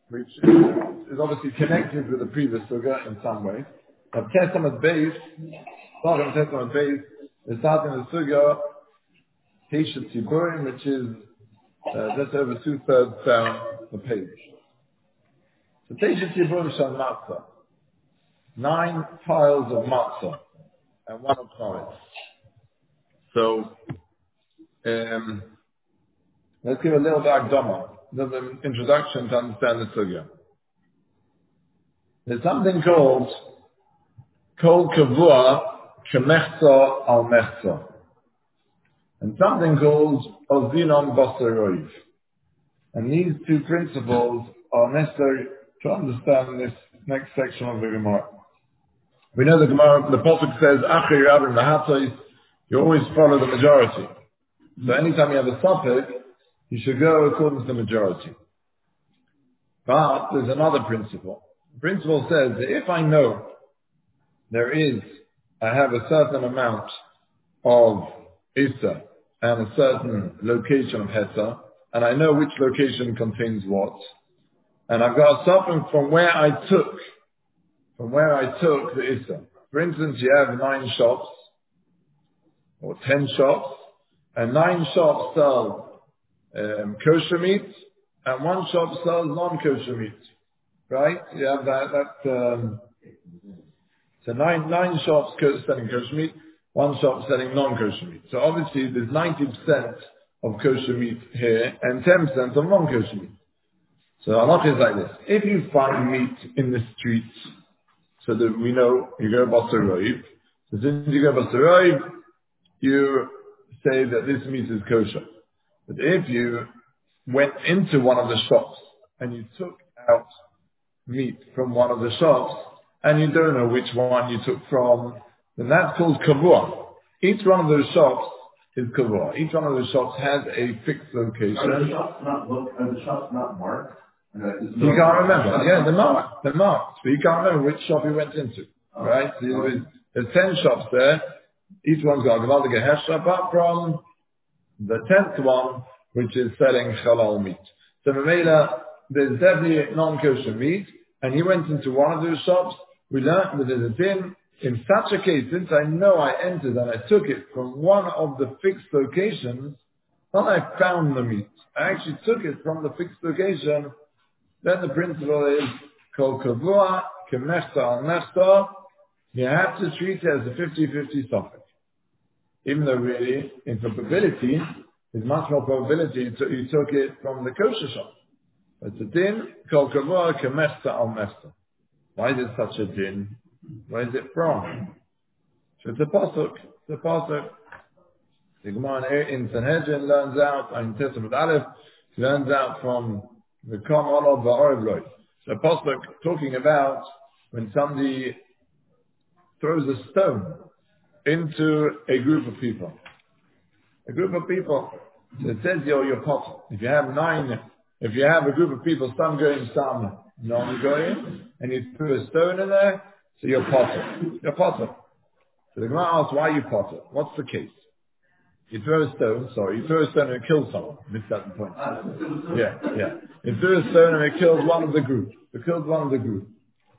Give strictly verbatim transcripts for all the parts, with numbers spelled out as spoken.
which is obviously connected with the previous sugya in some way. But Testament base, starting Testament base, is starting the sugya Teshet Tziburim, which is uh, just over two thirds down the page. So Teshet Tziburim shal matzah, nine piles of matzah and one of chametz. So um, let's give a little bit of akdama, a little bit of introduction to understand the sugya. There's something called kol kavua kemechza al mechza, and something called ozinon basaroiv. And these two principles are necessary to understand this next section of the Gemara. We know the Gemara, the Pasuk says, Achri Rabin Mahatos, you always follow the majority. So anytime you have a topic, you should go according to the majority. But there's another principle. The principle says that if I know there is, I have a certain amount of Issa and a certain location of Heta, and I know which location contains what, and I've got something from where I took, from where I took the Issa. For instance, you have nine shops, or ten shops, and nine shops sell um, kosher meat, and one shop sells non-kosher meat. Right? You have that, that, um, so nine, nine shops selling kosher meat, one shop selling non-kosher meat. So obviously there's ninety percent of kosher meat here, and ten percent of non-kosher meat. So halakha is like this. If you find meat in the streets, so that we know you go Basaroiv, so since you go Basaroiv, you say that this meat is kosher. But if you went into one of the shops and you took out meat from one of the shops and you don't know which one you took from, then that's called kavua. Each one of those shops is kavua. Each one of those shops has a fixed location. Are the shops not look? Are the shops not marked? You can't remember. Yeah, they're marked. They're marked. But you can't remember which shop you went into. Oh, right? So oh. there's, there's ten shops there. Each one's got a Gavaldig Hesh, apart from the tenth one, which is selling halal meat. So Mamela, there's definitely non-kosher meat, and he went into one of those shops. We learned that there's a din. In such a case, since I know I entered and I took it from one of the fixed locations, not I found the meat, I actually took it from the fixed location, then the principle is, kol kavua, kemechta al mechta, you have to treat it as a fifty-fifty suffix. Even though really, in probability, there's much more probability you took it from the kosher shop. But it's a din, kol kavua, kemechta al mechta. Why is it such a din? Where is it from? So it's a pasuk. It's a pasuk. The Gemara in Sanhedrin learns out, in Testament Aleph, learns out from the Kam Olav Va'orev Loi. So a pasuk talking about when somebody throws a stone into a group of people. A group of people. So it says you're your pot. If you have nine, if you have a group of people, some going, some non going, and you threw a stone in there, so you're potter. You're potter. So the Gemara asks, why are you potter? What's the case? You throw a stone, sorry, you throw a stone and it kills someone. Missed that point. Yeah, yeah. You threw a stone and it kills one of the group. It kills one of the group.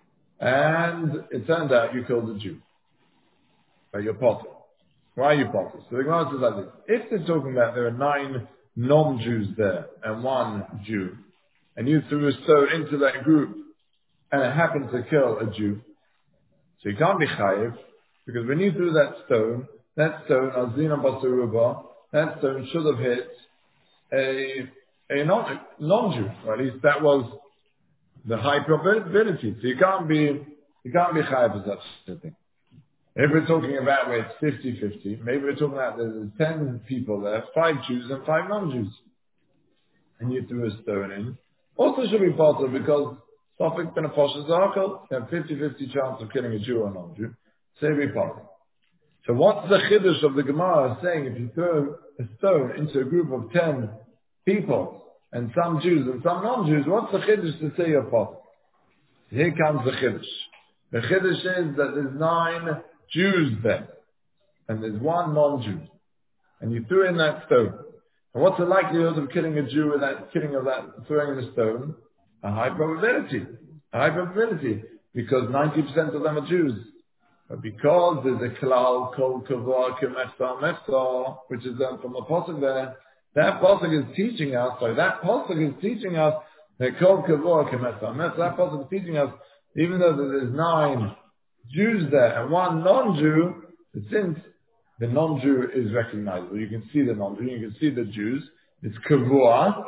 And it turned out you killed a Jew. But you're potter. Why are you potter? So the Gemara says like this. If they're talking about there are nine non-Jews there and one Jew, and you threw a stone into that group and it happened to kill a Jew, so you can't be chayiv, because when you threw that stone, that stone, azina basaruba, that stone should have hit a, a non, non-Jew, or at least that was the high probability. So you can't be, you can't be chayiv for such a thing. If we're talking about where it's fifty-fifty, maybe we're talking about there's ten people there, five Jews and five non-Jews, and you threw a stone in, also should be possible because Sophic ben Apostle Zarkal, you have fifty-fifty chance of killing a Jew or non-Jew. Say be possible. So what's the chiddush of the Gemara saying if you throw a stone into a group of ten people, and some Jews and some non-Jews, what's the chiddush to say you're possible? Here comes the chiddush. The chiddush is that there's nine Jews there, and there's one non-Jew. And you threw in that stone. And what's the likelihood of killing a Jew with that killing of that throwing in a stone? A high probability. A high probability. Because ninety percent of them are Jews. But because there's a klal called kavua kemesta mesta, which is done from a pasuk there, that pasuk is teaching us, so that pasuk is teaching us that called kavua kemesta mesta, that pasuk is teaching us, even though there's nine Jews there and one non-Jew, since the non-Jew is recognizable, you can see the non-Jew, you can see the Jews, it's kavua,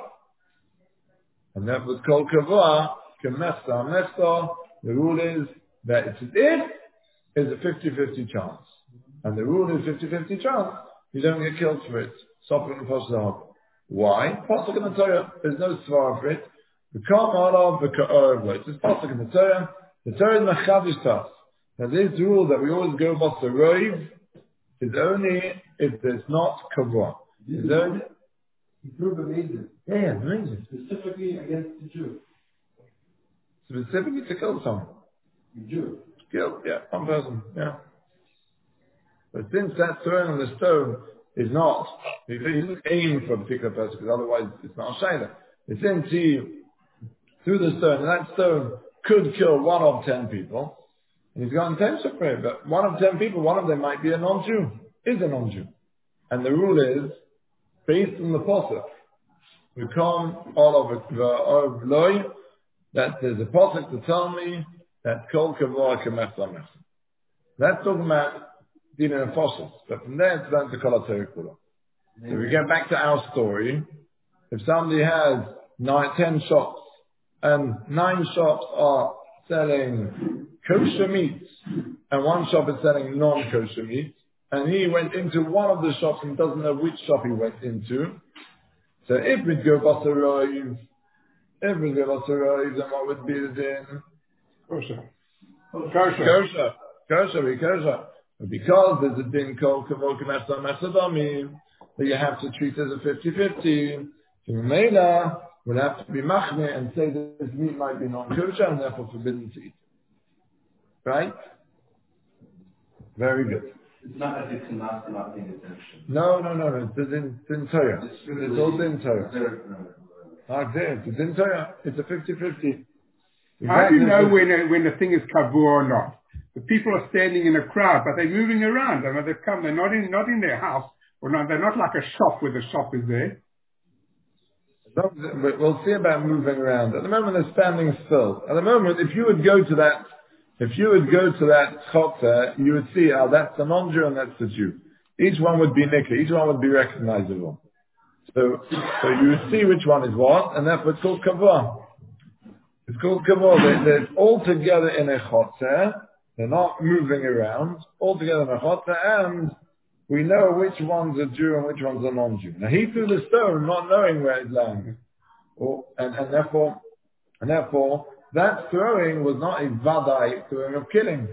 and that was called kavua kemesta mesta. The rule is that it's if is a fifty-fifty chance. And the rule is fifty-fifty chance. You don't get killed for it. Sopra and Posah. Why? Pasuk in the Torah. There's no svara for it. V'kam alav v'ka'or. It's just pasuk in the Torah. The Torah is machadish tas. Now this rule that we always go about the roiv is only if there's not kavua. It's only... He proved amazing. Yeah, yeah, amazing. Specifically against the Jew. Specifically to kill someone. The Jew. Kill, yeah, one person, yeah. But since that throwing on the stone is not, he didn't aim for a particular person, because otherwise it's not a shayla. It's since he threw the stone, and that stone could kill one of ten people, and he's got intention for it, but one of ten people, one of them might be a non-Jew, is a non-Jew. And the rule is, based on the pasuk, we come all of it, loy, that there's a pasuk to tell me that kol kavua kemesta mesta. That's talking about dinner and fossils. But from there it's down to kol ha-Torah. So we get back to our story. If somebody has nine, ten shops, and nine shops are selling kosher meats, and one shop is selling non-kosher meats, and he went into one of the shops and doesn't know which shop he went into, so if we go basaroiv, if we go basaroiv, then what would be the din? Kosher. Kosher. Kosher. Kosher. Kosher. Because there's a din called kavod kemesta mesta, that you have to treat as a fifty-fifty. So Mela would have to be machne and say that this meat might be non-kosher and therefore forbidden to eat. Right? Very good. It's not as if not not paying attention. No, no, no, no. It's in, in Torah. It's, it's all in Torah. Like this. It's in Torah. It's a fifty-fifty. How do you know when a, when the thing is kavua or not? The people are standing in a crowd, but they're moving around. I mean, they've come. They're not in not in their house, or not. They're not like a shop where the shop is there. We'll see about moving around. At the moment, they're standing still. At the moment, if you would go to that, if you would go to that chotzer, you would see, oh, that's the non-Jew and that's the Jew. Each one would be nikah. Each one would be recognizable. So, so you would see which one is what, and therefore it's called kavua. It's called kavua. They're, they're all together in a chotzer. They're not moving around. All together in a chotzer, and we know which one's a Jew and which one's a non-Jew. Now he threw the stone not knowing where it landed. Or, and, and therefore, and therefore, that throwing was not a vadai throwing of killing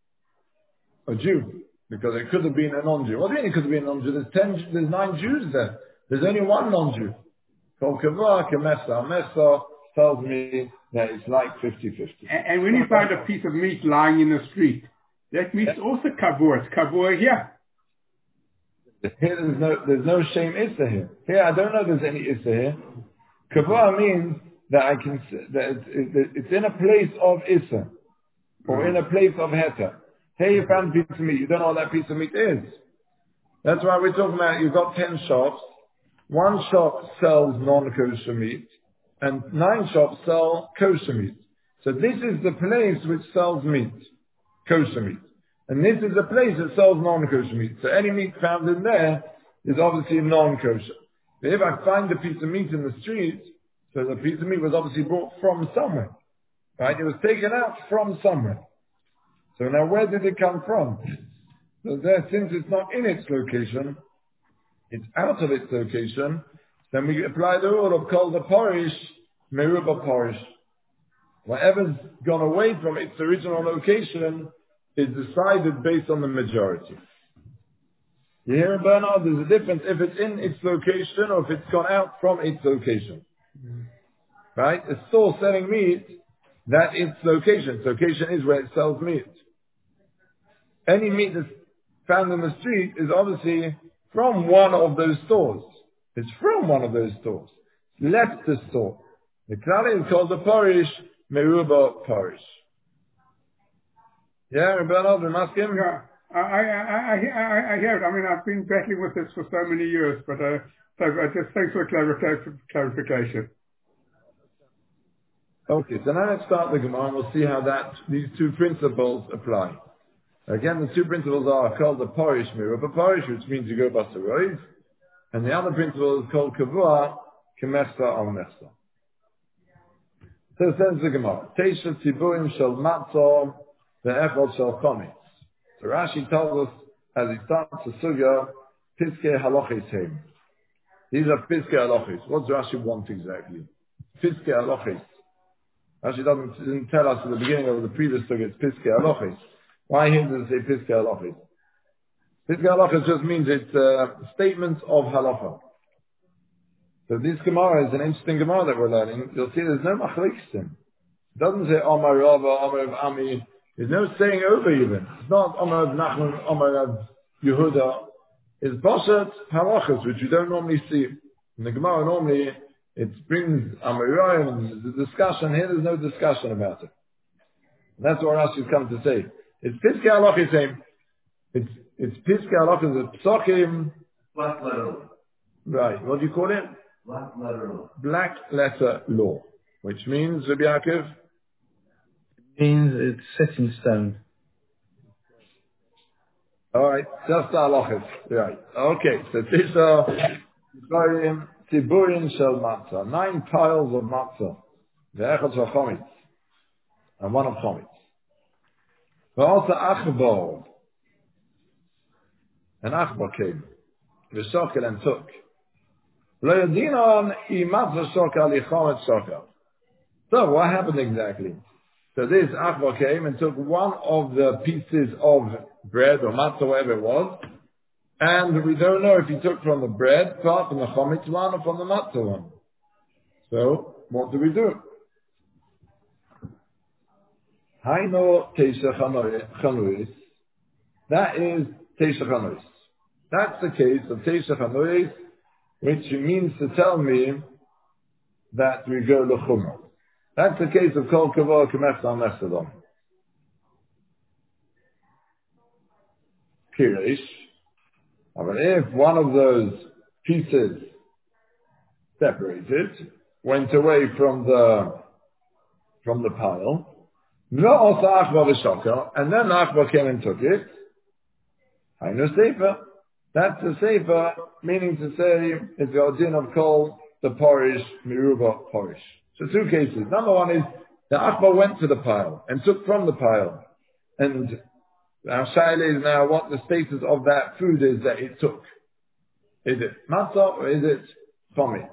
a Jew. Because it could have been a non-Jew. What do you mean it could have been a non-Jew? There's ten, there's nine Jews there. There's only one non-Jew. Called kavua kemesta mesta tells me that it's like fifty-fifty. And, and when you find a piece of meat lying in the street, that meat's also kavua. It's kavua here. Here there's no, there's no shame issa here. Here I don't know if there's any issa here. Kavua means that I can, that it's, it's in a place of issa. Or in a place of heta. Here you found a piece of meat. You don't know what that piece of meat is. That's why we're talking about, you've got ten shops. One shop sells non-kosher meat. And nine shops sell kosher meat. So this is the place which sells meat. Kosher meat. And this is the place that sells non-kosher meat. So any meat found in there is obviously non-kosher. But if I find a piece of meat in the street, so the piece of meat was obviously brought from somewhere. Right? It was taken out from somewhere. So now where did it come from? So there, since it's not in its location, it's out of its location, then we apply the rule of kol the parish, meruba parish. Whatever's gone away from its original location is decided based on the majority. You hear in Bernard, there's a difference if it's in its location or if it's gone out from its location. Mm. Right? A store selling meat, that's its location. Its location is where it sells meat. Any meat that's found in the street is obviously from one of those stores. It's from one of those stores. It's left the store. The klali is called the parish, meruba parish. Yeah, Rabbi Elazar, maskim? Yeah, I, I, I, I, I hear it. I mean, I've been battling with this for so many years, but uh, so I just thanks for clarif- clarification. Okay, so now let's start the Gemara and we'll see how that, these two principles apply. Again, the two principles are called the parish meruba parish, which means you go basaroiv, and the other principle is called kavua, kemesta al mesta. So it says the Gemara, Teisha Tziburim Shel Matzah Ve'echot Shel Chometz. So Rashi tells us, as he starts the Sugya, Piskei Halachis Heim. These are Piskei Halachis. What does Rashi want exactly? Piskei Halachis. Rashi doesn't didn't tell us at the beginning of the previous Sugya, it's Piskei Halachis. Why here does it say Piskei Halachis? Piskei Halachis just means it's uh, statements of halacha. So this Gemara is an interesting Gemara that we're learning. You'll see there's no machleksim. It doesn't say Omar Rava, Omar of Ami. There's no saying over even. It's not Omar of Nachman, Omar of Yehuda. It's Boshet halachas, which you don't normally see. In the Gemara normally it brings Amar and the discussion. Here there's no discussion about it. And that's what Rashi's come to say. It's Piskei Halachis saying it's it's Piskei Halachis, it's Psochim. Black letter. Right. What do you call it? Black letter law. Black letter law, which means, Rabbi Yaakov? Means it's set in stone. Alright, just halachas. Right. Okay, so these are Tiburin Shel Matzah. Nine piles of matzah. Ve'echot Shel Chometz. And one of Chometz. Ve'alta Achbar. And Achbar came. V'shokel and took. So what happened exactly? So this Achbar came and took one of the pieces of bread or matzah, whatever it was, and we don't know if he took from the bread part, from the chometz one, or from the matzah one. So what do we do? Haino teisha chanuris. That is teisha chanuris. That's the case of teisha chanuris, which means to tell me that we go l'chumrah. That's the case of kol kavod k'mefta al mesadon. Pirish. But if one of those pieces separated, went away from the from the pile, no achbar v'shokal, and then achbar came and took it, I know sefer. That's the sefer, meaning to say it's the origin of kol the parish miruba parish. So two cases. Number one is the achbar went to the pile and took from the pile, and our shaila is now what the status of that food is that it took. Is it matzah or is it chometz?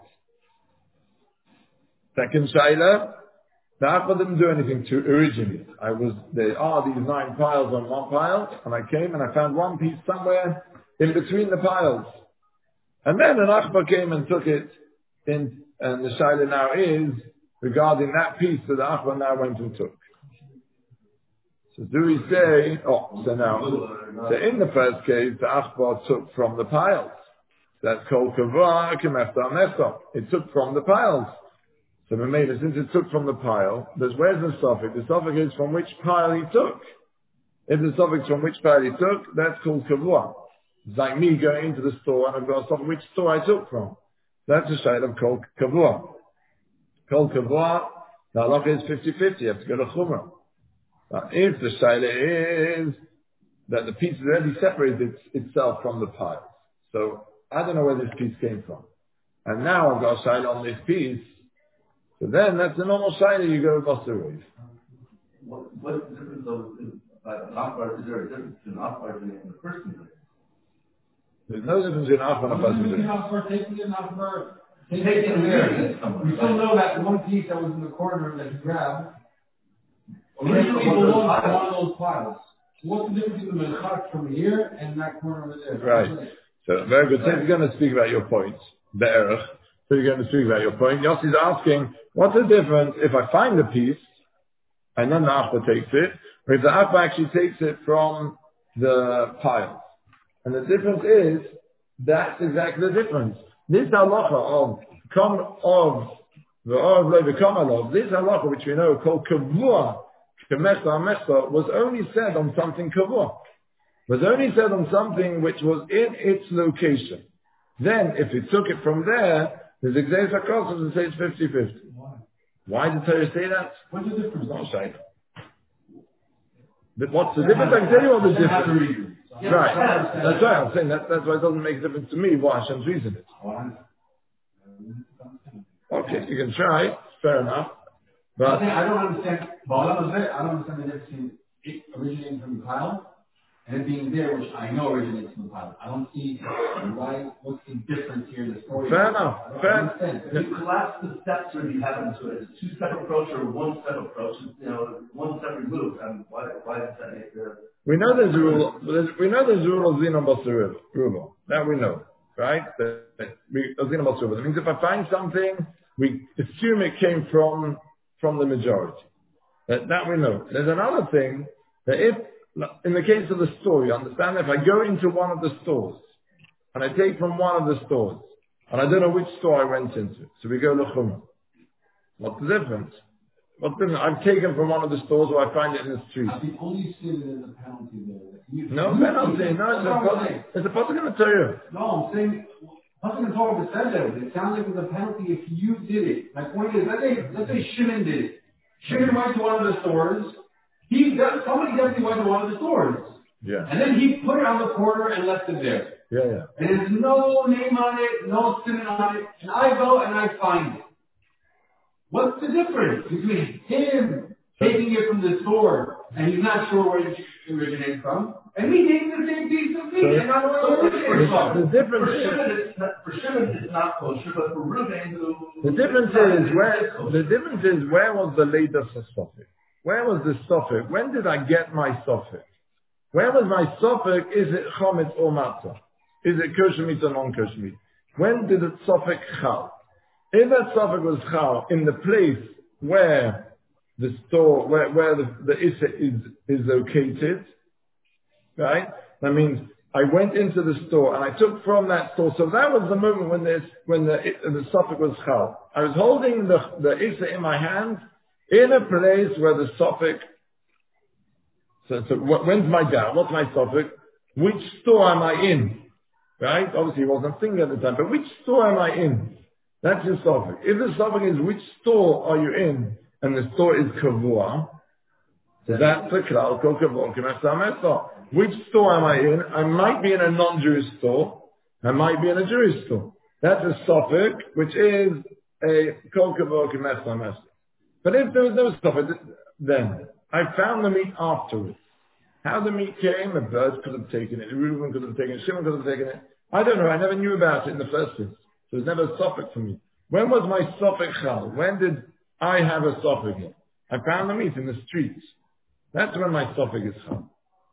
Second shaila, the achbar didn't do anything to originate. I was there are these nine piles on one pile, and I came and I found one piece somewhere in between the piles. And then an achbar came and took it in, and the shaila now is regarding that piece that the achbar now went and took. So do we say, oh, so now, so in the first case, the achbar took from the piles. That's called kavah k'mefta mefta. It took from the piles. So we made it, since it took from the pile, there's, where's the suffix? The suffix is from which pile he took. If the suffix from which pile he took, that's called kavah. It's like me going into the store and I've got a suffix which store I took from. That's a shade of kol kavah. Kol kavah, the halacha is fifty-fifty, you have to go to chumrah. But if the shaila is that the piece has already separated itself from the pile, so I don't know where this piece came from, and now I've got a shaila on this piece, so then that's the normal shaila, you go to Basarov. What, what's the difference of uh, an achbar? Is there a difference between an achbar and the person? There's no difference between achbar and a person. Taking an achbar, taking it there. We still know that one piece that was in the corner that you grabbed originally belonged to one of those piles. What's the difference between the chak from here and that corner over there? Right. So very good. So you're going to speak about your point, be'erach. So you're going to speak about your point. Yossi's asking, what's the difference if I find the piece and then the achbar takes it, or if the achbar actually takes it from the pile? And the difference is, that's exactly the difference. This halacha of come of This halacha, which we know called kavua, kemesa mesa, was only said on something kavua. Was only said on something which was in its location. Then, if it took it from there, there's exeis hakosov and says fifty-fifty. Why? Why did Torah say that? What's the difference? Not shayla. But what's the difference? I can tell you what the difference. Right. That's right. I'm saying that. That's why it doesn't make a difference to me what Hashem's reason is. Okay, you can try. Fair enough. But I, think I don't understand. Well, I don't understand the difference between it originating from the pile and it being there, which I know originates from the pile. I don't see why. What's the difference here in the story? Fair enough. Fair enough. You collapse the steps when you have into it. It's a two-step approach or a one-step approach. You know, one step removed. And why? Why does that make the? We know there's a rule. There's, we know there's a rule of Zina Basarula. That we know, right? The, we, of Zina Basarula. That means if I find something, we assume it came from from the majority. That, that we know. There's another thing that if, in the case of the store, you understand, if I go into one of the stores and I take from one of the stores and I don't know which store I went into, so we go L'chum. What's the difference? What's the difference? I've taken from one of the stores or I find it in the street. I think only see it as a penalty there. You, no you penalty. No, it's a penalty. It's a penalty in the Torah. No, I'm saying. Nothing at all said that. It sounds like it was a penalty if you did it. My point is, let's say, let's say Shimon did it. Shimon went to one of the stores. He, somebody definitely went to one of the stores. Yeah. And then he put it on the corner and left it there. Yeah, yeah. And there's no name on it, no sin on it. And I go and I find it. What's the difference between him taking it from the store and he's not sure where it originated from, and me taking the same piece of meat so, and I don't know where it originated from? The difference for Shimon, it's not, for Shimon it's not kosher, but for Reuben, who the difference is where the difference is where was the latest suffix? Where was the suffix? When did I get my suffix? Where was my suffix? Is it chometz or matzah? Is it kosher meat or non-kosher meat? When did the suffix chal? If that suffix was chal in the place where the store, where, where the, the Issa is, is located, right? That means I went into the store and I took from that store. So that was the moment when this, when the, the suffix was chal. I was holding the, the Issa in my hand in a place where the suffix, so, so when's my doubt? What's my suffix? Which store am I in? Right? Obviously he wasn't thinking at the time, but which store am I in? That's your suffix. If the suffix is which store are you in, and the store is kavua, so that's the klal kol kavua k'mesa. Which store am I in? I might be in a non-Jewish store. I might be in a Jewish store. That's a suffix, which is a kol kavua k'mesa. But if there was no suffix, then I found the meat afterwards. How the meat came, a bird could have taken it, Reuben could have taken it, Shimon could have taken it. I don't know. I never knew about it in the first place. So there's never a suffix for me. When was my suffix chal? When did I have a suffix? I found the meat in the streets. That's when my suffix is chal.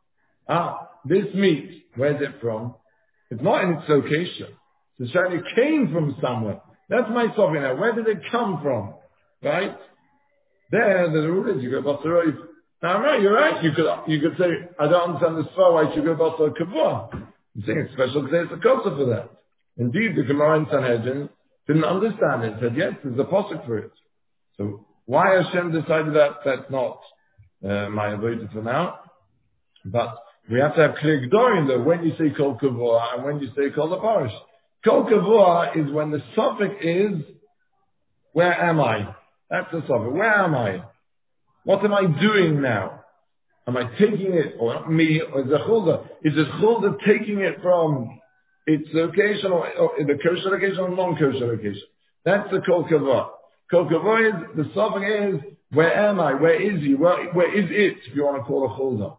Ah, this meat, where's it from? It's not in its location. So it came from somewhere. That's my suffix now. Where did it come from? Right? There, the rule is you go Basaroi. Now, no, you're right. You could, you could say, I don't understand this far. Why should you go Basar Kavua? I'm saying it's special because there's a kosa for that. Indeed, the Gemara in Sanhedrin didn't understand it. Said, yes, there's a posuk for it. So why Hashem decided that? That's not uh, my avodah for now. But we have to have clear gdorim though when you say kol kavua and when you say kol aparish. Kol kavua is when the suffix is, where am I? That's the suffix. Where am I? What am I doing now? Am I taking it, or not me, or is it chulda? Is it chulda taking it from its location, or, or in the kosher location, or non-kosher location? That's the kol kavua. Kol kavua is, the suffix is, where am I? Where is he? Where, where is it, if you want to call it chulda?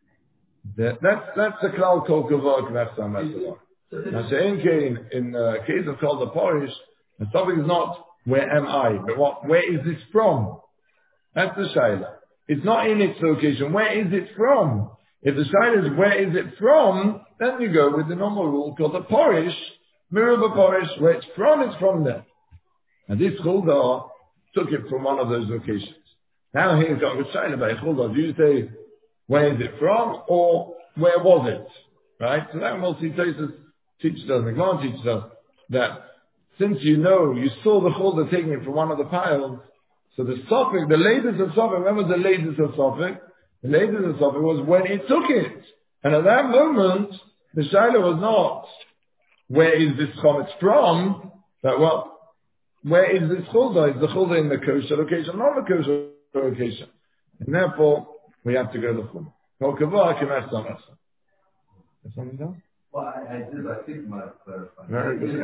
That, that's, that's the klal kol kavua k'nefsa mesavah. Now, she'en kein, in the case of kol the parish, the suffix is not, where am I? But what, where is this from? That's the shayla. It's not in its location. Where is it from? If the shayla is where is it from, then you go with the normal rule called the porish, mirabah porish, where it's from, it's from there. And this chulda took it from one of those locations. Now here's got a shayla by chulda. Do you say, where is it from, or where was it? Right? So that we'll see Tosfos teaches us, the Gemara teaches us, that since you know, you saw the chulda taking it from one of the piles, so the Sophic, the latest of Sophic, when was the latest of Sophic? The latest of Sophic was when he took it. And at that moment, the Shaila was not, where is this chometz from? But well, where is this chulda? Is the chulda in the kosher location, not the kosher location? And therefore, we have to go to the chulda. Kol kavah k'meh samasa. Is something else? Well, I, I did, I think my clarify. Very good.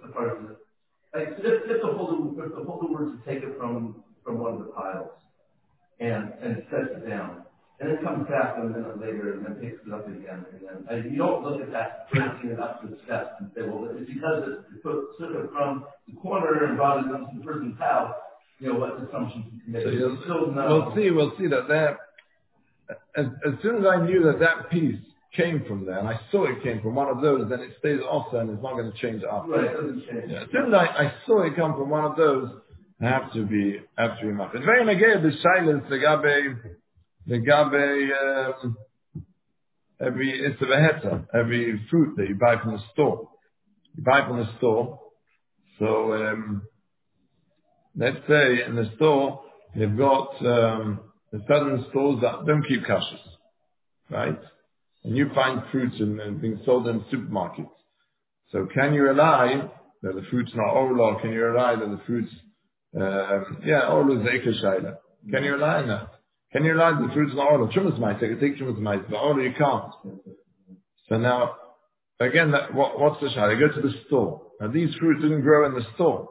Like, if, if the holder, if the holder were to take it from, from one of the piles and, and sets it down, and then comes back a minute later and then picks it up again, and then, and you don't look at that, breaking it up to the steps and say, well, it's because it put, took it from the corner and brought it into the person's house, you know, what assumptions you can make. So you still know. we'll see, we'll see that that, as, as soon as I knew that that piece came from there, and I saw it came from one of those, then it stays also and it's not going to change after. Right, it doesn't change. Yeah, as soon as I, I saw it come from one of those, I have to be, have to be much. It's very negay, the silence, the gabe, the gabe, um, every, it's a veheta, every fruit that you buy from the store. You buy from the store, so, um, let's say in the store, you've got, um, certain stores that don't keep kashrus, right? And you find fruits and, and being sold in supermarkets. So can you rely that the fruit's not orla? Can you rely that the fruit's, um, yeah, orla is eka shayla. Can you rely on that? Can you rely that the fruit's not orla? Chumas might take, take chumas might, but orla you can't. So now, again, that, what, what's the shayla? You go to the store. Now these fruits didn't grow in the store.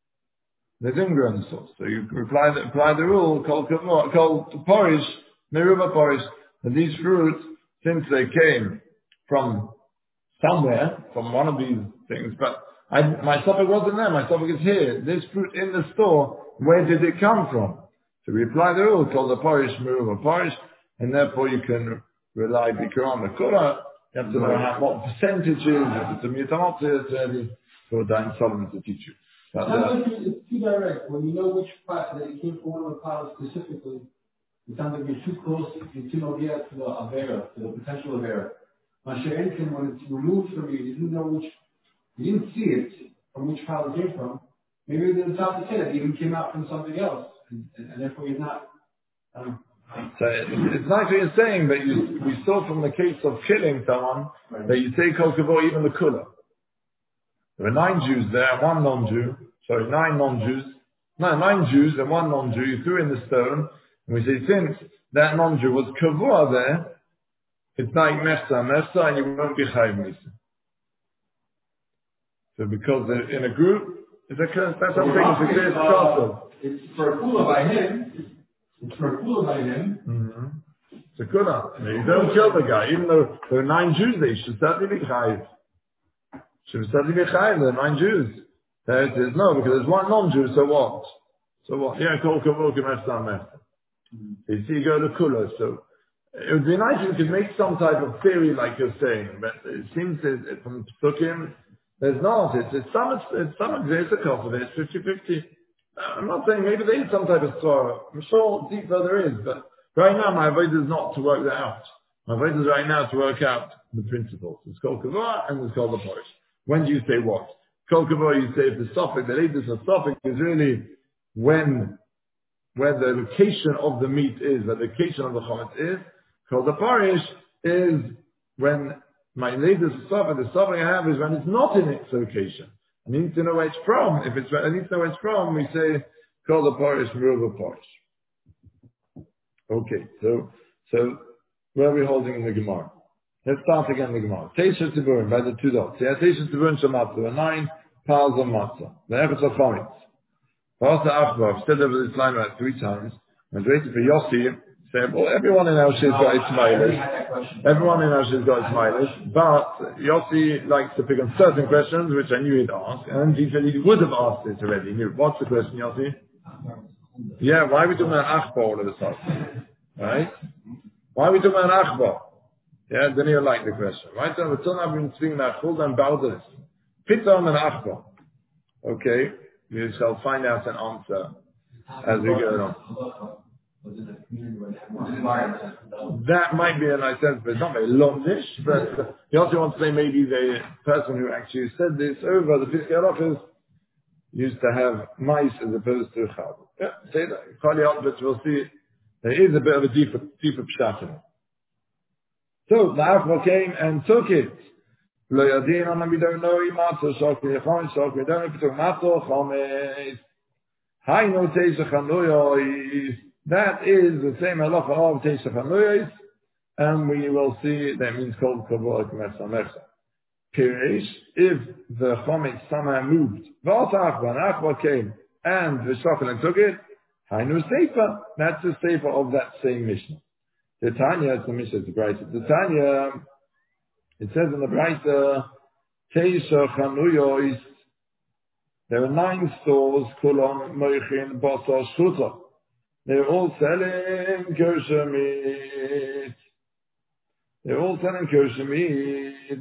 They didn't grow in the store. So you apply the, apply the rule, called, called porish, meruba porish, and these fruits, since they came from somewhere, from one of these things, but I, my topic wasn't there, my topic is here. This fruit in the store, where did it come from? So we apply the rule called the porish, meruba porish, and therefore you can rely on the kura. You have to know how, what percentage is, if it's a mutamot, it's ready for Dain Solomon to teach you. But, uh, it's too direct. When you know which part that it came from one of the piles specifically, it sounds like you're too close, you're too near to the Avera, to the potential Avera. Mashiach, when it's removed from you, you didn't know which, you didn't see it from which pile it came from. Maybe there's not to say that it even came out from something else, and, and, and therefore you're not. I don't know. So it's nice what you're saying, but you, we saw from the case of killing someone right. that you say kol kavod, even the kula. There were nine Jews there, one non-Jew. Sorry, nine non-Jews. No, nine Jews and one non-Jew. You threw in the stone. And we say, since that non-Jew was kavua there, it's like mesa, mesa, and you won't be chayv misa. So because in a group, it's a curse. That's what I'm saying. It's a clear process. It's for a kula by him. It's for a kula by him. Mm-hmm. It's a kula. You don't kill the guy. Even though there are nine Jews, they should certainly be chayv. Should certainly be chayv. There are nine Jews. There it is. No, because there's one non-Jew, so what? So what? Yeah, kol kavod k'mesa mesa. You see, you go to kula. So it would be nice if you could make some type of theory like you're saying, but it seems that from Psukim, there's not. It's, it's some, it's some, there's a couple of it, it's fifty-fifty. I'm not saying maybe there is some type of Torah. I'm sure deeper there is, but right now my avodah is not to work that out. My avodah is right now to work out the principles. It's called kavah and it's called the porish. When do you say what? Kol kavah, you say if the suffix, the latest of suffix is really when, where the location of the meat is, the location of the chometz is. Kol the porish is when my latest suffix, the suffix I have is when it's not in its location. I need to know where it's from. If it's, I need to know where it's from, we say, call the porish, meruba porish. Okay, so, so, where are we holding in the Gemara? Let's start again in the Gemara. Teisha Tiburim, by the two dots. Yeah, Teisha Tiburim Shamatza, there are nine piles of matzah. The efforts of chometz. Vasa Achbar, I've said over this line about three times. I'm waiting for Yossi, say, well, everyone in our shir's got its mileage. Everyone in our shir's got its mileage. But Yossi likes to pick on certain questions, which I knew he'd ask. And he said he would have asked it already. He knew. What's the question, Yossi? Yeah, why are we talking about Achbar all of a sudden? Right? Why are we talking about Achbar? Yeah, then he'll like the question. Right? So we're talking about speaking about Chulda and Baldas. Pitom and Achbar. Okay? We shall find out an answer as we go along. That might be a nice sense, but it's not very longish. But you also want to say maybe the person who actually said this over the Piskei Halachos used to have mice as opposed to chal. Yeah, say that. But we'll see. There is a bit of a deeper, deeper pshat in it. So the Achba came and took it. Lo yadin on we don't know imatzo shok we don't shok we don't know if it took matzo chomes. Hai no teisach hanuyois. That is the same halacha of teisach hanuyois, and we will see that means called kavod k'mersa mersa. Pirish, if the chometz somehow moved, v'al Achba, and Achba came and the shokal and took it. Hai no seifa. That's the seifa of that same Mishnah. The Tanya, it's the Mishnah, it's the Brayta. The Tanya, it says in the Brayta, Teisha Chanuyois, there were nine stores, Kulon, Moichin, Basar, Shuta. They're all selling kosher meat. They're all selling kosher meat.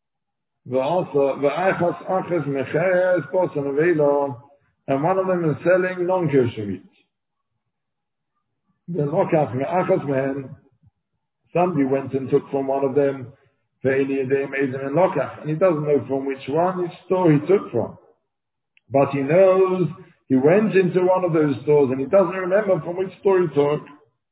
V'achas achas meches, Basar, Nevela, and one of them is selling non-kosher meat. The lokach me'achas men, somebody went and took from one of them, and he doesn't know from which one, which store he took from. But he knows he went into one of those stores and he doesn't remember from which store he took.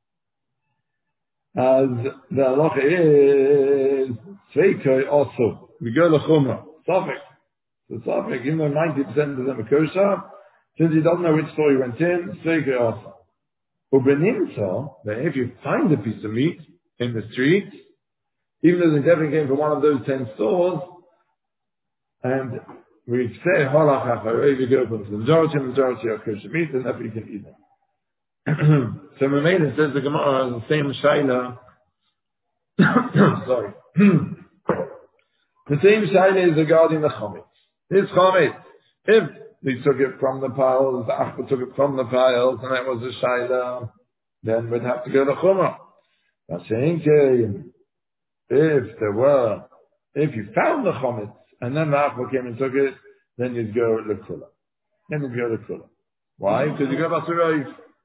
As the halacha is, Sveikoi also. We go to Chumrah, Safek. So Safek, even though ninety percent of them are kosher, since he doesn't know which store he went in, Sveikoi also. Ubenimsa, that if you find a piece of meat in the street, even though they definitely came from one of those ten stores, and we say, if you go from the majority and majority of kosher meat, then therefore you can eat them. So Mamela says the Gemara is the same Shaila. Sorry. The same Shaila is regarding the Chometz. This Chometz, if we took it from the piles, the Achba took it from the piles, and that was a Shaila, then we'd have to go to Chumrah. That's saying, if there were, if you found the Chometz, and then the Achba came and took it, then you'd go to Kula. Then you'd go to Kula. Why? Because you go Basuroiv.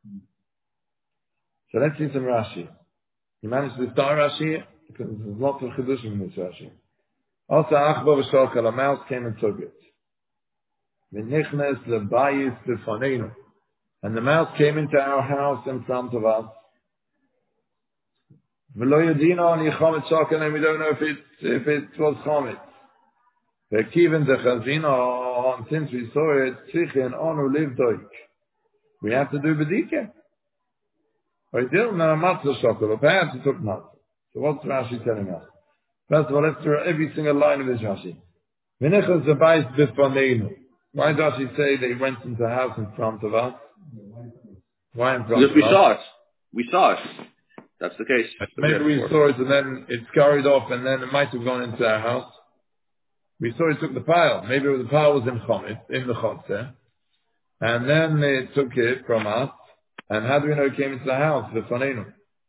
So let's see some Rashi. You managed to start Rashi, because there's lots of Chidushim in this Rashi. Also, Achba v'Shokal, a mouse came and took it. V'nichnes lebayis b'faneinu. And the mouse came into our house in front of us. V'lo yadina ani chometz shokal, and we don't know if it, if it was chometz. V'kiven dechazina, and since we saw it, tzichin onu livdoik. We have to do bedike. I didn't know matzah shokal, or perhaps it took matzah. So what's Rashi telling us? First of all, let's do every single line of this Rashi. V'nichnes lebayis b'faneinu. Why does he say they went into the house in front of us? Why in front because of we us? saw it. We saw it. That's the case. Maybe we saw it and then it scurried off and then it might have gone into our house. We saw it took the pile. Maybe the pile was in Chomet, in the Chotzer. And then it took it from us. And how do we know it came into the house? The Fanenu.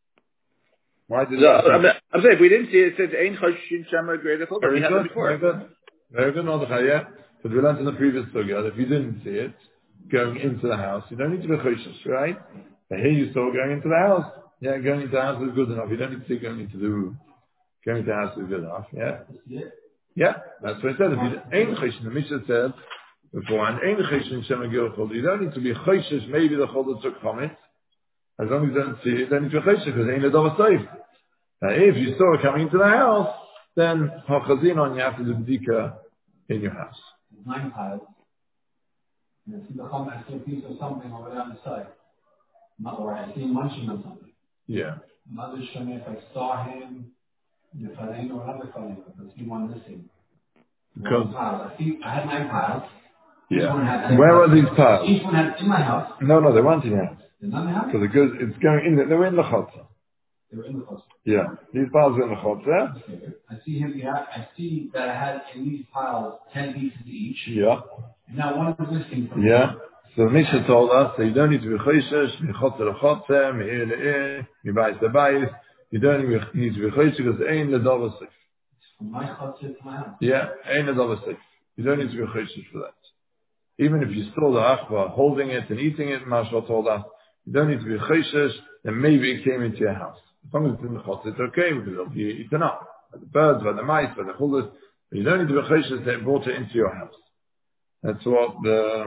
Why did so, it? I'm, I'm saying if we didn't see it, it said Ein Choshin Shemar Greater Chol. Very We had good. it before. Very good. Very good, Mordechai, yeah. But we learned in the previous sugya that if you didn't see it going into the house, you don't need to be choshesh, right? But here you saw going into the house. Yeah, going into the house is good enough. You don't need to see going into the room. Going into the house is good enough. Yeah. Yeah, that's what it said. If you ain't choshesh, the Mishnah said before, and ain't choshesh shema gilchol, you don't need to be choshesh. Maybe the chol took from it. As long as you don't see it, then you need to be choshesh because it ain't a davar safe. Now, if you saw it coming into the house, then hachazin on you have to do bdika in your house. Nine piles. And I see the chum, I see a piece of something over there on the side. Not or I see him munching on something. Yeah. Another shemay, if I saw him, the farein or another farein, I see one missing. Because, I see, I had nine piles. Each yeah. one had Where piles. are these piles? Each one had in my house. No, no, they weren't in your house. They're not in the house? So because it's going in, the, they were in the chotzer. They were in the house. Yeah. These piles were in the chotzer. I see him, yeah, I see that I had in these piles ten pieces each. Yeah. And now one is missing from Yeah. So the Mishnah told us that you don't need to be choshesh, mi chotzer to chotzer, mi eir le eir, mi bayis to bayis. You don't need to be choshesh because ein le davar sif. From my house to my house. Yeah, ein le davar sif. You don't need to be choshesh for that. Even if you stole the achba, holding it and eating it, Mashal told us, you don't need to be choshesh, then maybe it came into your house. As long as it's in the chotzer, it's okay because it'll be eaten up. By the birds, by the mice, by the chulas. But you don't need to be choshesh that it brought it into your house. That's what the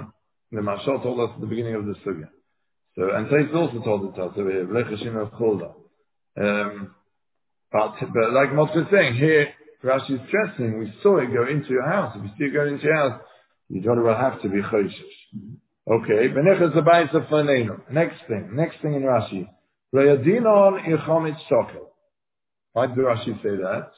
the Mashal told us at the beginning of the sugya. So, and Tais also told it us over here, Lechashim of Cholda. Um, but, but like Moshe is saying, here, Rashi is stressing, we saw it go into your house. If you see it go into your house, you don't will have to be Choshesh. Okay, Benechas Abayis of Faneinu. Next thing, next thing in Rashi. Reyadinon Ichomit Shokel. Why did Rashi say that?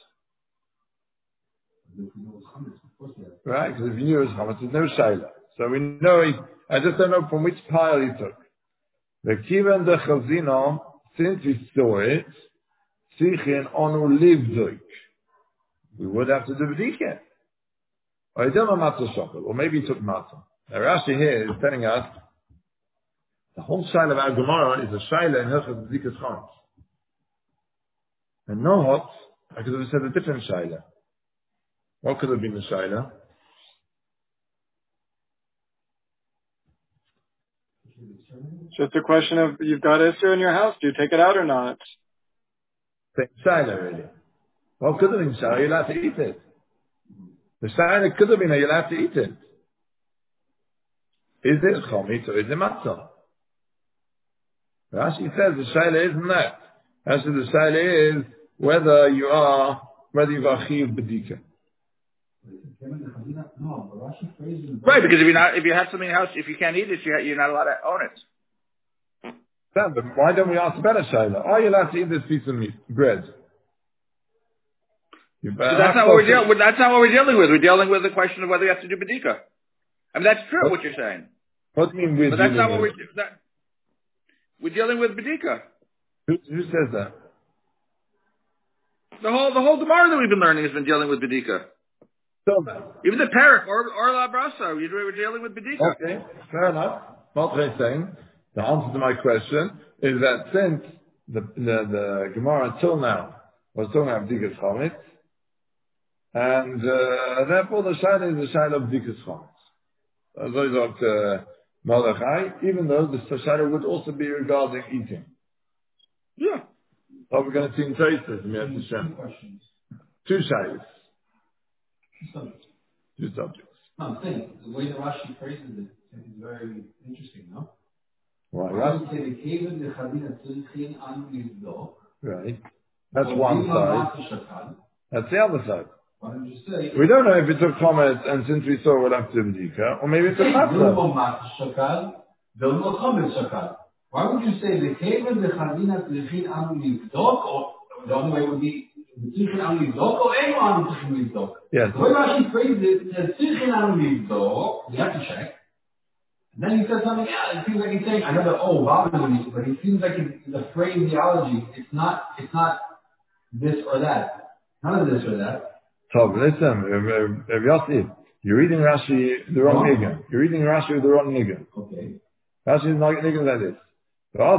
Right, because if you knew it was Chametz, there's no Shaila. So we know, he, I just don't know from which pile he took. The Kivan de Chazino, since we saw it, Sichin Onu Livdoik. We would have to do B'dikah. Or he didn't know Matzah Shokel, or maybe he took Matzah. Now Rashi here is telling us, the whole Shaila of our Gemara is a Shaila in Hilchos B'dikas Chametz. And no hot, I could have said a different Shaila. What could have been the Shaila? Just a question of, you've got Isser in your house, do you take it out or not? Same Shaila, really. What could have been Shaila? You'll have to eat it. The Shaila could have been, you'll have to eat it. Is it Chomit or is it Matzah? Rashi says the Shaila isn't that. Actually, the Shaila is whether you are, whether you've got Chiyuv B'dikah. Right, because if you not, if you have something in your house, if you can't eat it, you're not allowed to own it. But why don't we ask a better Shaila? Are you allowed to eat this piece of meat, bread? So that's not what we're dealing with. That's not what we're dealing with. We're dealing with the question of whether you have to do B'dikah. I mean, that's true what, what you're saying. What do you mean we're But that's not with? what we're that, we're dealing with B'dikah. Who, who says that? The whole the whole Gemara that we've been learning has been dealing with B'dikah. So that. Even the Perek or or La Brasa, we're dealing with B'dikah. Okay, fair enough. What they're saying, the answer to my question is that since the the, the Gemara until now was talking about B'dikas Chametz, and uh, therefore the Shaila is the Shaila of B'dikas Chametz. As I talked to Mordechai, even though the Shaila would also be regarding eating. Yeah. What we're going to see in Tosfos, we have to share. Two Shailas. Two subjects. No, I'm saying, the way the Rashi phrases it is very interesting, no? Why? Right. That's one side. That's the other side. Why don't you say... We don't know if it took Chometz, and since we saw we'll have to do B'dikah, or maybe it took Matzah. Why would you say the Kevin the Chazina Tzichin Anu Yivdok, or the only way would be the Tzichin Anu Yivdok, or Eno Anu Tzichin Yivdok? Yes. The way Rashi phrased it, it says Tzichin Anu Yivdok, you have to check. And then he says something else. It seems like he's saying, I know that, oh, bothers me, but it seems like it's, the phraseology, it's not, it's not this or that. None of this or that. So, listen, if Yossi, you're reading Rashi the wrong nigga. You're reading Rashi with the wrong nigga. Okay. Rashi is not nigga like this. Now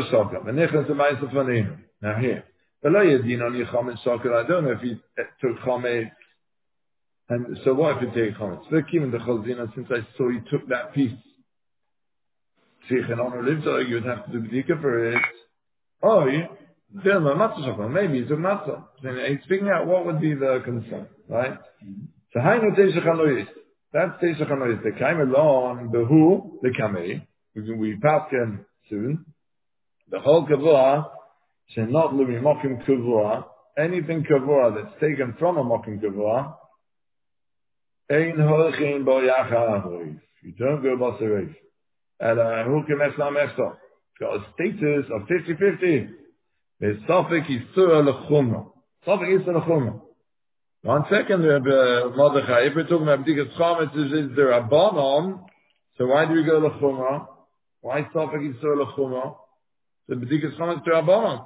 here, I don't know if he took Chometz, and so what if he take Chometz? Since I saw he took that piece, you would have to do B'dikah for it. Oh, yeah. Maybe he took Matzah. He's figuring out what would be the concern, right? So, that's Teishach HaNoyis. The came along, the who, the Kamei. We pass him soon. The whole Kavua, should not lumi mokim Kavua. Anything Kavua that's taken from a mokim Kavua, ein holchin bo yachar amoris. You don't go basareif. And who can eslam efsa? It's got a status of fifty-fifty. There's Safek Yisur L'chumra. Safek Yisur L'chumra. One second, uh, Mordechai, if we're talking about B'dikas Chametz, is there a Rabbanon? So why do we go L'chumra? Why Safek Yisur L'chumra? The B'dikas Chametz to Rabbanon.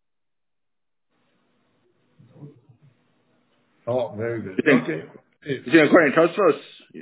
Oh, very good. Okay. Is it according to Tosfos?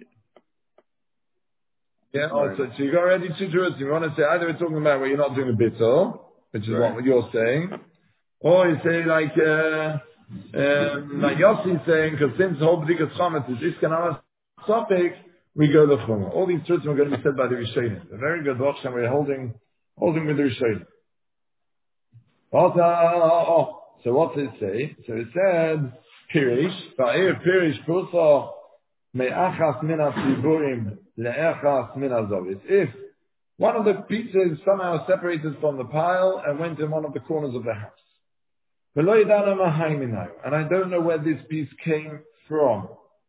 Yeah, oh, so, so you got already two truths. You want to say either we're talking about where you're not doing a bittul, which is right. What you're saying, or you say like, uh, um, like Yossi is saying, because since the whole B'dikas Chametz is Iskan Safek, we go to Chumah. All these truths are going to be said by the Rishonim. A very good watch, and we're holding, holding with the Rishonim. What, uh, oh, so what does it say? So it said, Pirish, Ba'ir Pirish Pusa, Me'achas Mina Tziburim, le'echas min azovis. If one of the pieces somehow separated from the pile and went in one of the corners of the house. And I don't know where this piece came from.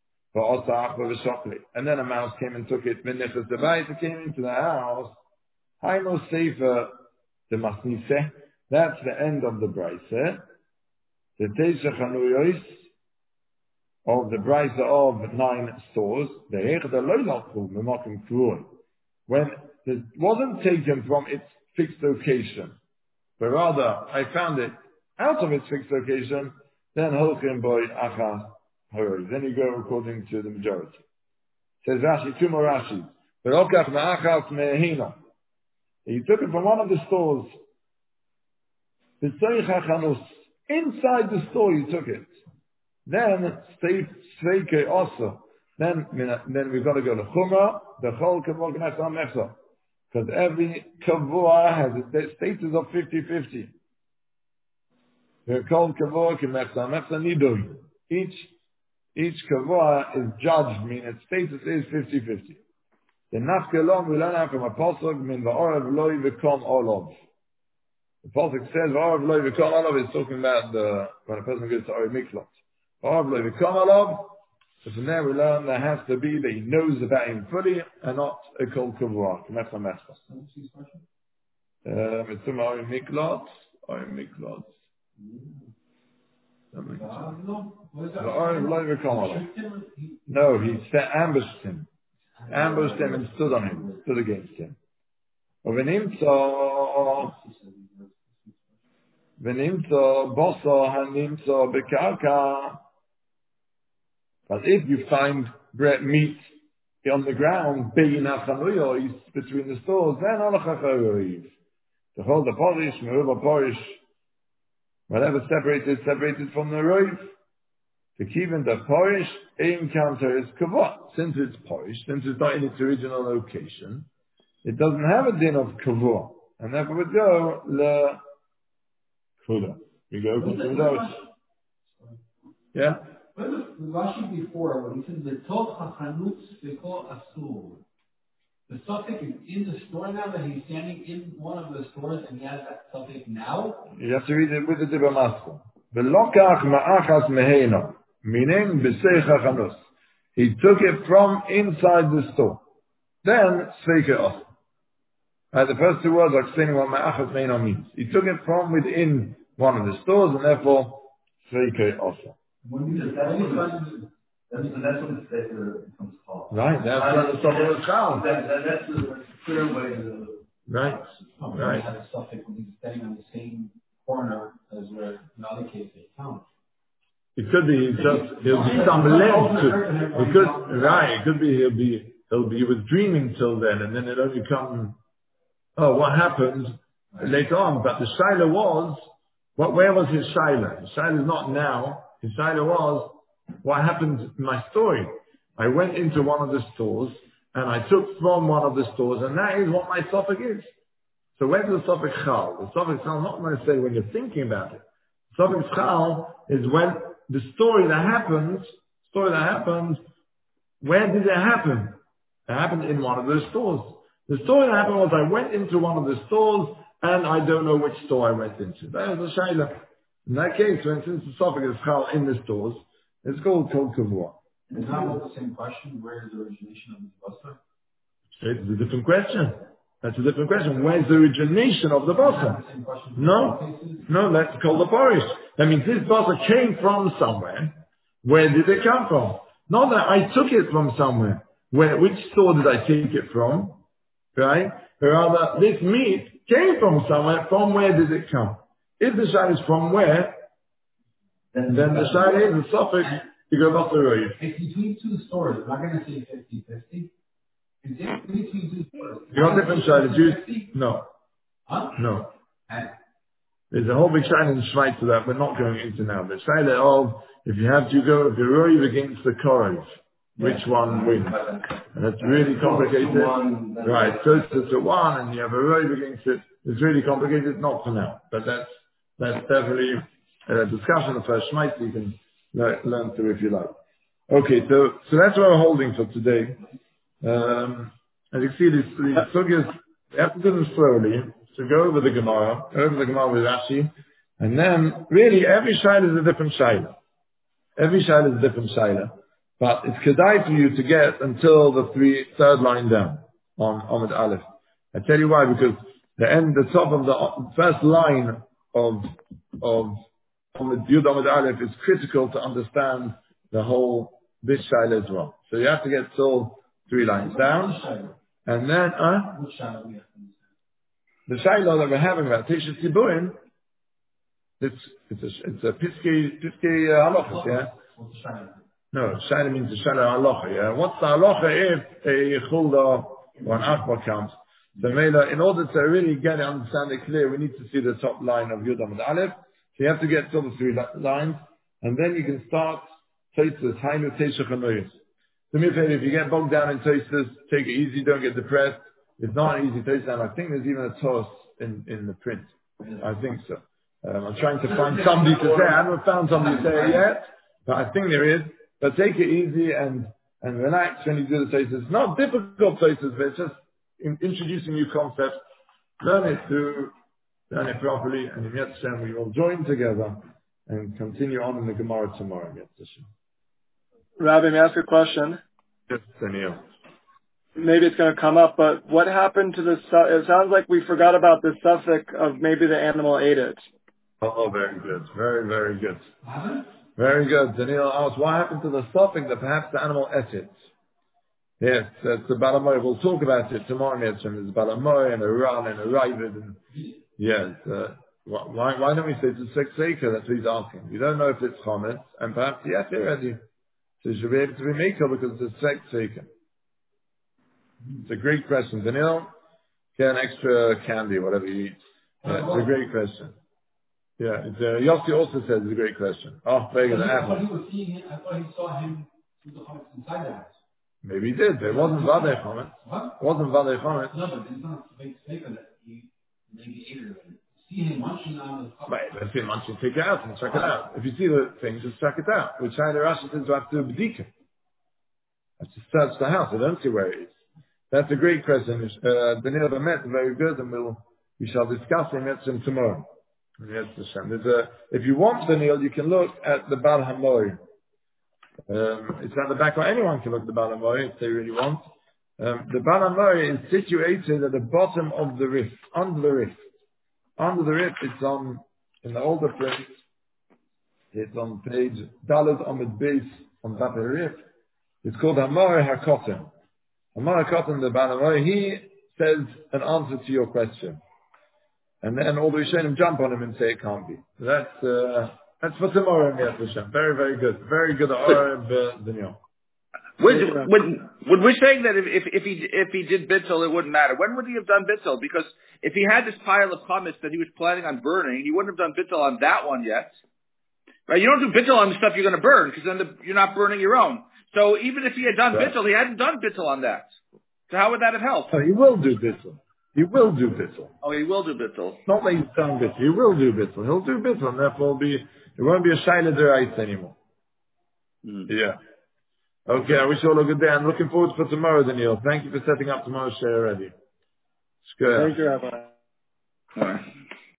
And then a mouse came and took it. It came into the house. That's the end of the Braisa. The Teisha Chanuyois of the Braisa of nine stores. When it wasn't taken from its fixed location, but rather I found it out of its fixed location, then holchem boy achas hori. Then you go according to the majority. Says Rashi, two more Rashi. V'rokach ma'achas me'ehino. He took it from one of the stores. V'soich hachanus. Inside the store you took it. Then sveike also. Then then we've got to go to chumrah. The whole kavua k'mechsa mechsa. Because every kavua has a status of fifty-fifty. Each each kavua is judged, meaning its status is fifty-fifty. The nafkelon we learn out from a pasuk min va'orav loy v'kom olav. The pasuk says va'orav loy v'kom olav is talking about the when a person goes to Ori Miklot. Va'orav loy v'kom olav. So from there we learn there has to be that he knows about him fully and not a kol kavua. K'mechsa mechsa. Um, it's from Ori Miklot. Ori Miklot. No, he ambushed him. Ambushed him and stood on him, stood against him. But if you find bread meat on the ground, between the stores, then to hold the polish, meruba polish, whatever separated, separated from the roof. To keep in the porish, aim counter is kavua. Since it's porish, since it's not in its original location, it doesn't have a din of kavua. And therefore we go le kuda. We go kuda. Yeah? What was the Rashi before when he says the tov hachanutz v'kol asur? The suffix is in the store now that he's standing in one of the stores and he has that suffix now? You have to read it with the Dibba Maskell. V'lokach ma'achas meheno. Meaning, b'seich hachanus. He took it from inside the store. Then, sveike os. Right, the first two words are explaining what ma'achas meheno means. He took it from within one of the stores and therefore, sveike os. That's, that's when the sefer becomes called. Right, that's when the sefer is called. That, that, that's the clear way to... Right, oh, right. He had a suffix when he's standing on the same corner as where, in other cases, they count. It could be just, there'll be some length to it. Could, right, it could be, he'll be, he'll be, he was dreaming till then, and then it only come, oh, what happened later on. But the shaila was, what, where was his shaila? His shaila is not now. His shaila was, what happened in my story? I went into one of the stores, and I took from one of the stores, and that is what my suffix is. So where's the suffix chal? The suffix chal, not necessarily when you're thinking about it. The suffix chal is when the story that happens, story that happens, where did it happen? It happened in one of those stores. The story that happened was I went into one of the stores, and I don't know which store I went into. That was the shaila. In that case, for instance, the suffix is chal in the stores. It's called kol kavua. It's not the same question. Where is the origination of the basa? It's a different question. That's a different question. Where's the origination of the basa? No, no, that's called the porish. That means this basa came from somewhere. Where did it come from? Not that I took it from somewhere. Where, which store did I take it from? Right? Or rather, this meat came from somewhere. From where did it come? If the shayla is from where, then the shayla is the suffix. You go back to the It's between two stores. I'm not going to say fifty-fifty. It's in between two stores. You got different shayla. Jews? No. Huh? No. And there's a whole big shayla in Schweiz to that we're not going into now. The shayla of, if you have to go, if you're roiv against the korov, which yeah. one wins? And it's really complicated. Right, so it's to one, and you have a roiv against it. It's really complicated, not for now. But that's, that's definitely a discussion of first Schweiz you can learn through if you like. Okay, so, so that's what we're holding for today. Um, as you see, these, these sugyas, you have to do them slowly. So go over the Gemara, go over the Gemara with Rashi, and then really every shaila is a different shaila. Every shaila is a different shaila. But it's kedai for you to get until the three, third line down on Amud Aleph. I tell you why, because the end, the top of the first line of, of Amud Yud Amud Aleph is critical to understand the whole, this shaila as well. So you have to get till three lines down, and then, uh, the shaila that we're having about Tisha Tziburin, it's, it's a, it's a piskei, piskei uh, halachas, yeah? No, shaila means the shaila halacha, yeah? What's the halacha if a chulda or an akbar comes? So Mela, in order to really get it, understand it clear, we need to see the top line of Yud Amud Aleph. So you have to get to the three lines, and then you can start Tosfos, Hainu Teisha Chanoyos. Do me a favor, if you get bogged down in Tosfos, take it easy, don't get depressed. It's not an easy Tosfos, and I think there's even a toss in, in the print. I think so. Um, I'm trying to find somebody to say, I haven't found somebody to say it yet, but I think there is. But take it easy and, and relax when you do the Tosfos. It's not difficult Tosfos, but it's just in introducing new concepts. Learn it through, learn it properly, and in Yet Hashem we all join together and continue on in the Gemara tomorrow. Yet Hashem. Rabbi, may I ask a question? Yes, Daniel. Maybe it's going to come up, but what happened to the, it sounds like we forgot about the suffix of maybe the animal ate it. Oh, very good. Very, very good. Very good. Daniel asked, what happened to the suffix that perhaps the animal ate it? Yes, that's the Balamoy. We'll talk about it tomorrow. There's Balamoy and a Ran and a Ravid. And yes, uh, why, why don't we say it's a sex seeker? That's what he's asking. You don't know if it's chometz, and perhaps he ate it already. So you should be able to be maker because it's a sex seeker. It's a great question. Daniel, get an extra candy, whatever you eat. Yeah, it's a great question. Yeah, it's, uh, Yossi also says it's a great question. Oh, very good. I thought he was seeing him. I thought he saw him with the chometz inside the house. Maybe he did. It wasn't Vadei chometz. What? It wasn't Vadei chometz. No, but it's not a big statement that he maybe ate it already. See him munching on the chometz. Right, let's see him munching. Take it out and check it out. If you see the thing, just check it out. Which Shaila Rashi says you have to do b'dika. Have to search the house. I don't see where it is. That's a great question. Uh, Daniel Bamet, very good, and we'll, we shall discuss him Yetzim tomorrow. There's a, if you want Daniel, you can look at the Bal Hamoy. Um, it's at the back, or anyone can look at the Bal Hamoy if they really want. Um, the Bal Hamoy is situated at the bottom of the rift, under the rift. Under the rift, it's on, in the older print, it's on page Dalet Amid Beis on that rift. It's called Hamoy HaKotem. Hamoy HaKotem, the Bal Hamoy, he says an answer to your question. And then all the Rishonim jump on him and say it can't be. So that's, uh, that's for tomorrow, Yet Hashem. Very, very good. Very good, uh, Daniel. Would, would, would we saying that if, if, if he if he did bittul, it wouldn't matter? When would he have done bittul? Because if he had this pile of chametz that he was planning on burning, he wouldn't have done bittul on that one yet. Right? You don't do bittul on the stuff you're going to burn, because then the, you're not burning your own. So even if he had done right. bittul, he hadn't done bittul on that. So how would that have helped? Oh, he will do bittul. He will do bittul. Oh, he will do bittul. Not like he's done bittul. He will do bittul. He'll do bittul, and therefore it'll be, it won't be a shaila deraisa anymore. Mm. Yeah. Okay, I wish you all a good day. I'm looking forward for tomorrow, Daniel. Thank you for setting up tomorrow's share already. Thank you, Rabbi. All right.